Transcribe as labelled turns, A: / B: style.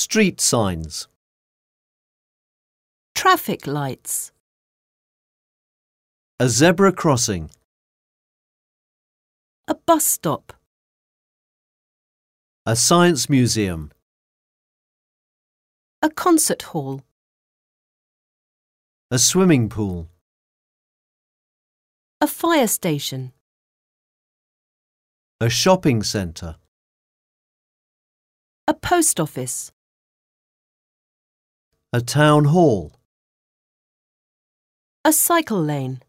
A: Street signs.
B: Traffic lights.
A: A zebra crossing.
B: A bus stop.
A: A science museum.
B: A concert hall.
A: A swimming pool.
B: A fire station.
A: A shopping centre.
B: A post office.
A: A town hall.
B: A cycle lane.